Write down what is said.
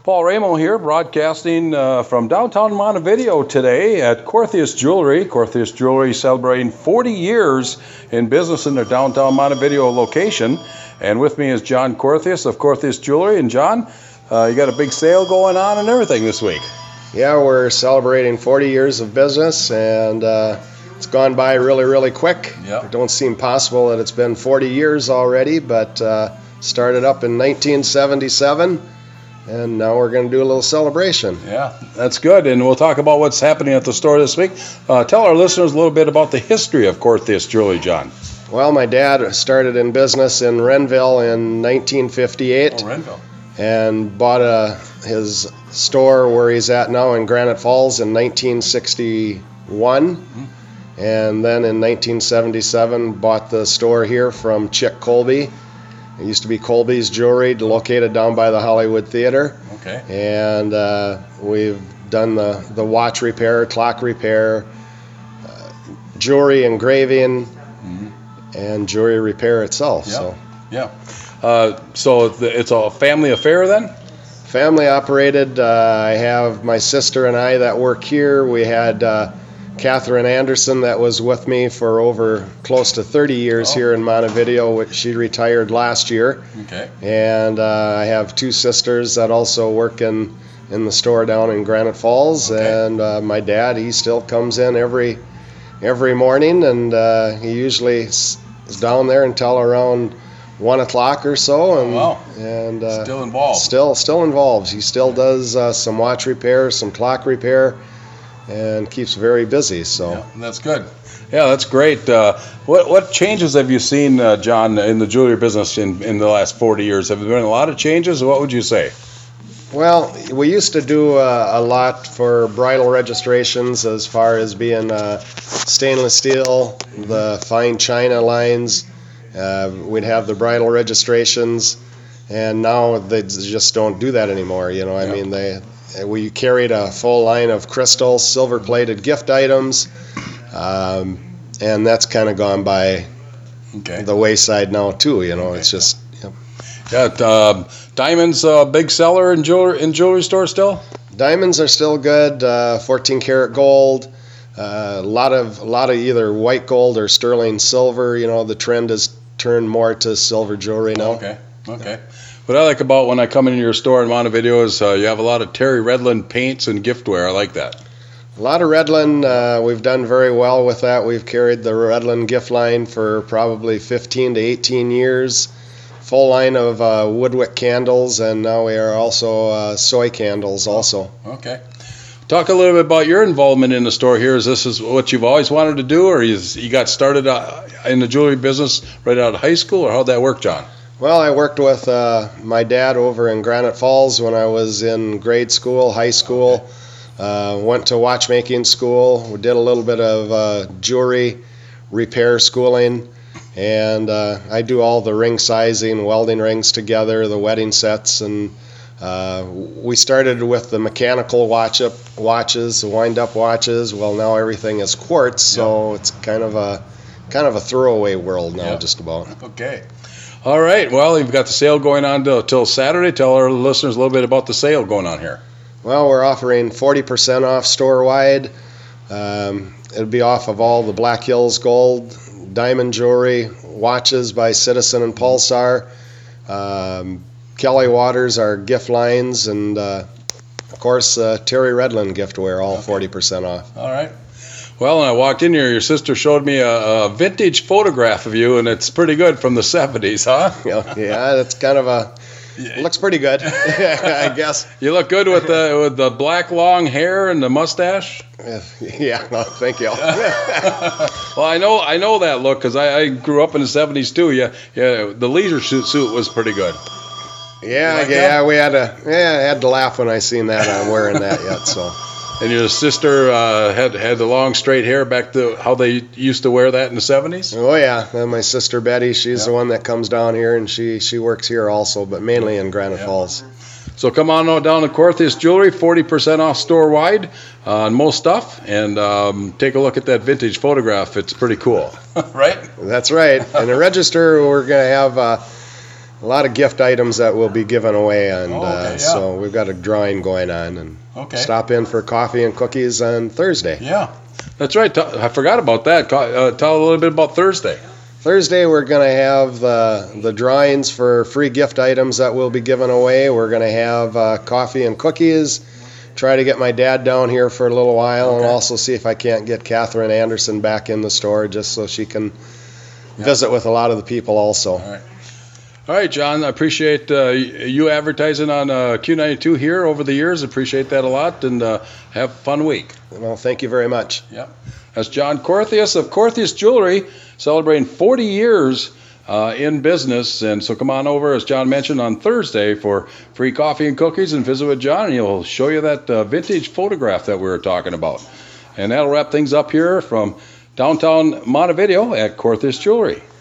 Paul Ramo here, broadcasting from downtown Montevideo today at Corthius Jewelry. Corthius Jewelry celebrating 40 years in business in their downtown Montevideo location. And with me is John Corthius of Corthius Jewelry. And John, you got a big sale going on and everything this week. Yeah, we're celebrating 40 years of business, and it's gone by really, really quick. Yep. It don't seem possible that it's been 40 years already, but started up in 1977. And now we're going to do a little celebration. Yeah, that's good. And we'll talk about what's happening at the store this week. Tell our listeners a little bit about the history of Corthius Jewelry, John. Well, my dad started in business in Renville in 1958. Oh, Renville. And bought his store where he's at now in Granite Falls in 1961. Mm-hmm. And then in 1977 bought the store here from Chick Colby. It used to be Colby's Jewelry, located down by the Hollywood Theater. Okay. And we've done the watch repair, clock repair, jewelry engraving, mm-hmm. and jewelry repair itself. Yep. So. Yeah. So it's a family affair then? Family operated. I have my sister and I that work here. We had Catherine Anderson that was with me for over close to 30 years here in Montevideo. She retired last year. Okay. And I have two sisters that also work in the store down in Granite Falls. Okay. And my dad, he still comes in every morning, and he usually is down there until around 1 o'clock or so. And, wow. And still involved. Still involved. He still does some watch repair, some clock repair, and keeps very busy. So yeah, that's good. Yeah, that's great. What changes have you seen, John, in the jewelry business in the last 40 years? Have there been a lot of changes? What would you say? Well, we used to do a lot for bridal registrations as far as being stainless steel, the fine china lines. We'd have the bridal registrations, and now they just don't do that anymore. You know, I mean, we carried a full line of crystal, silver-plated gift items, and that's kind of gone by the wayside now too. You know, it's just. Yeah, diamonds big seller in jewelry store still. Diamonds are still good. 14 karat gold. A lot of either white gold or sterling silver. You know, the trend has turned more to silver jewelry now. Okay. What I like about when I come into your store in Montevideo is you have a lot of Terry Redland paints and giftware. I like that. A lot of Redland. We've done very well with that. We've carried the Redland gift line for probably 15 to 18 years. Full line of woodwick candles, and now we are also soy candles also. Okay. Talk a little bit about your involvement in the store here. Is this what you've always wanted to do, or you got started in the jewelry business right out of high school, or how'd that work, John? Well, I worked with my dad over in Granite Falls when I was in grade school, high school. Went to watchmaking school. We did a little bit of jewelry repair schooling. And I do all the ring sizing, welding rings together, the wedding sets, and we started with the mechanical watches, the wind-up watches. Well, now everything is quartz, so it's kind of a throwaway world now, just about. Okay. All right. Well, you've got the sale going on till Saturday. Tell our listeners a little bit about the sale going on here. Well, we're offering 40% off store-wide. It'll be off of all the Black Hills Gold, diamond jewelry, watches by Citizen and Pulsar, Kelly Waters, our gift lines, and of course Terry Redland giftware, all 40% off. All right. Well, when I walked in here, your sister showed me a vintage photograph of you, and it's pretty good from the 70s, huh? Yeah, that's kind of looks pretty good, I guess. You look good with the black long hair and the mustache. Yeah, well, thank you. Well, I know that look because I grew up in the 70s too. Yeah, the leisure suit was pretty good. Yeah, we had to laugh when I seen that. I'm wearing that yet, so. And your sister had the long straight hair back to how they used to wear that in the 70s? Oh, yeah. And my sister Betty, she's the one that comes down here, and she works here also, but mainly in Granite Falls. So come on down to Corthius Jewelry, 40% off store-wide on most stuff, and take a look at that vintage photograph. It's pretty cool, right? That's right. And the register, we're going to have a lot of gift items that will be given away, and yeah. so we've got a drawing going on. And stop in for coffee and cookies on Thursday. Yeah, that's right. I forgot about that. Tell a little bit about Thursday. Thursday, we're going to have the drawings for free gift items that will be given away. We're going to have coffee and cookies. Try to get my dad down here for a little while, and also see if I can't get Catherine Anderson back in the store just so she can visit with a lot of the people also. All right, John, I appreciate you advertising on Q92 here over the years. Appreciate that a lot, and have a fun week. Well, thank you very much. Yeah. That's John Corthius of Corthius Jewelry, celebrating 40 years in business. And so come on over, as John mentioned, on Thursday for free coffee and cookies and visit with John, and he'll show you that vintage photograph that we were talking about. And that'll wrap things up here from downtown Montevideo at Corthius Jewelry.